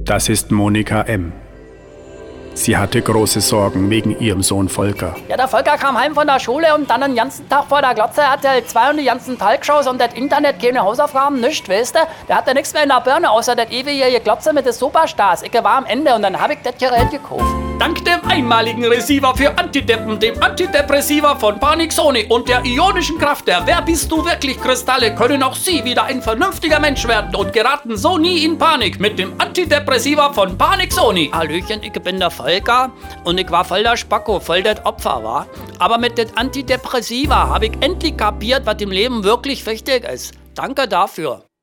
Das ist Monika M. Sie hatte große Sorgen wegen ihrem Sohn Volker. Ja, der Volker kam heim von der Schule und dann den ganzen Tag vor der Glotze RTL 2 und die ganzen Talkshows und das Internet, keine Hausaufgaben, nichts, weißt du? Der hatte nichts mehr in der Birne, außer das ewige Glotze mit den Superstars. Ich war am Ende und dann hab ich das Gerät gekauft. Dank dem einmaligen Receiver für Antideppen, dem Antidepressiva von Panixoni und der ionischen Kraft der Wer bist du wirklich Kristalle können auch Sie wieder ein vernünftiger Mensch werden und geraten so nie in Panik mit dem Antidepressiva von Panixoni. Hallöchen, ich bin der Volker und ich war voll der Spacko, voll das Opfer, war. Aber mit das Antidepressiva habe ich endlich kapiert, was im Leben wirklich wichtig ist. Danke dafür.